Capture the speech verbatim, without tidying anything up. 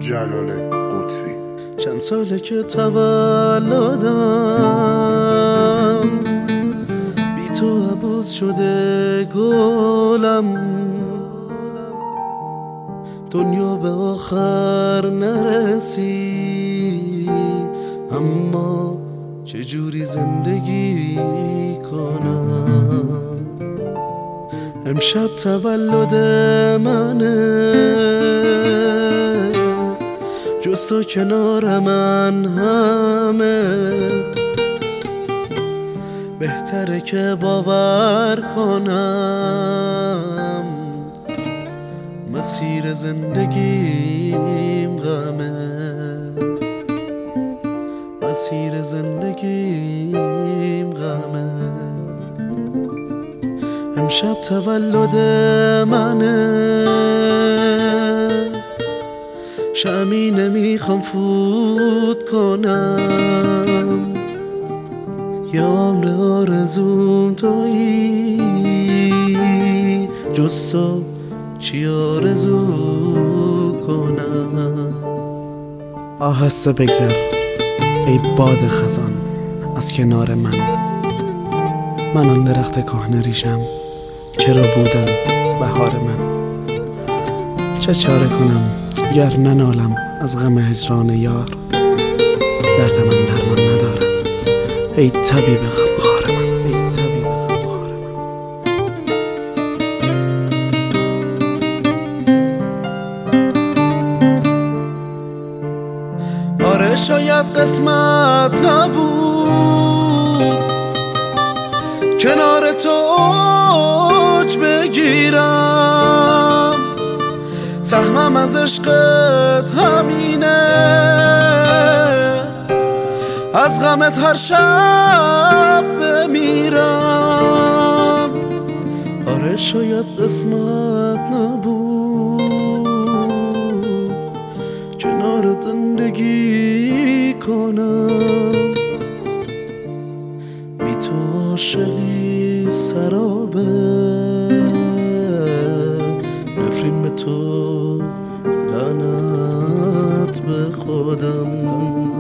جلال قطبی. چند ساله که تولدم، بی تو عبوس شده گلم، دنیا به آخر نرسید، اما چجوری زندگی کنم؟ امشب تولد منه، جز تو کنار من همه، بهتره که باور کنم مسیر زندگیم غمه، مسیر زندگیم غمه. امشب تولد منه، شمی نمیخوام فوت کنم، یه عمر آرزوم تویی، جز تو چی آرزو کنم؟ آهسته بگذر ای باد خزان از کنار من، من آن درخت کهنه ریشم که رو بودن بهار من. چه چاره کنم گر ننالم از غم هجران یار، درد من درمان ندارد ای طبیب غمخوار من، ای طبیب غمخوار من. آره شاید قسمت نبود کنار تو اوج بگیرم، سهمم از عشقت همینه، از غمت هر شب بمیرم. آره شاید قسمت نبود کنار زندگی کنم، بی تو عاشقی سرابه، نفرین به تو لعنت به خودم.